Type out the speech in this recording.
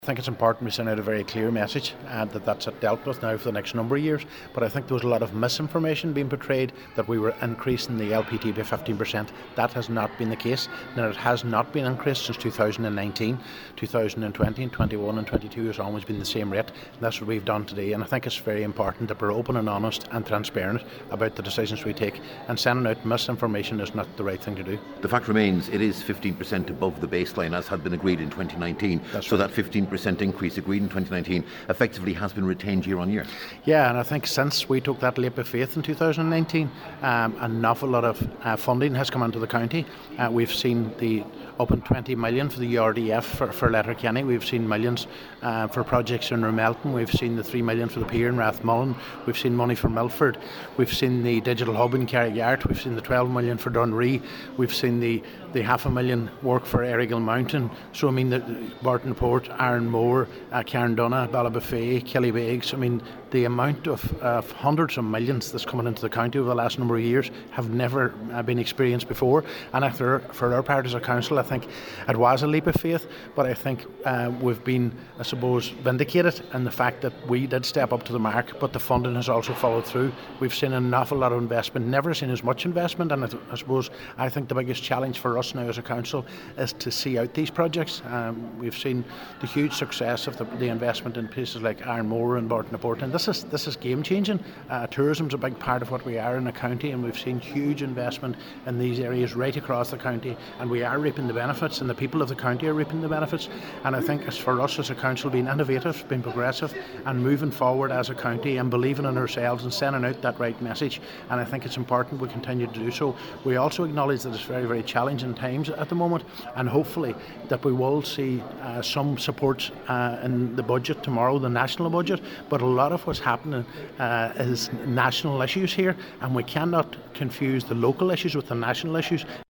I think it's important we send out a very clear message that that's dealt with now for the next number of years. But I think there was a lot of misinformation being portrayed that we were increasing the LPT by 15%. That has not been the case. Now, it has not been increased since 2019. 2020 and 21 and 22 has always been the same rate. And that's what we've done today. And I think it's very important that we're open and honest and transparent about the decisions we take. And sending out misinformation is not the right thing to do. The fact remains it is 15% above the baseline as had been agreed in 2019. That's right. That 15% increase agreed in 2019 effectively has been retained year on year. Yeah, and I think since we took that leap of faith in 2019, an awful lot of funding has come into the county. We've seen the up in 20 million for the RDF for Letterkenny. We've seen millions for projects in Ramelton. We've seen the 3 million for the pier in Rathmullen. We've seen money for Milford. We've seen the digital hub in Carrigart. We've seen the 12 million for Dunree. We've seen the $500,000 work for Errigal Mountain. So I mean, Barton Port, Ironmore, Carndonagh, Ballabafay, Killybegs. I mean, the amount of hundreds of millions that's coming into the county over the last number of years have never been experienced before. And for our part as a council, I think it was a leap of faith, but I think we've been, I suppose, vindicated in the fact that we did step up to the mark, but the funding has also followed through. We've seen an awful lot of investment, never seen as much investment, and I think the biggest challenge for us now as a council is to see out these projects. We've seen the huge success of the investment in places like Ironmore and Barton Port, and this is game changing. Tourism's a big part of what we are in the county, and we've seen huge investment in these areas right across the county, and we are reaping the benefits, and the people of the county are reaping the benefits. And I think it's for us as a council being innovative, being progressive, and moving forward as a county and believing in ourselves and sending out that right message. And I think it's important we continue to do so. We also acknowledge that it's very, very challenging times at the moment, and hopefully that we will see some support in the budget tomorrow, the national budget. But a lot of what's happening is national issues here, and we cannot confuse the local issues with the national issues.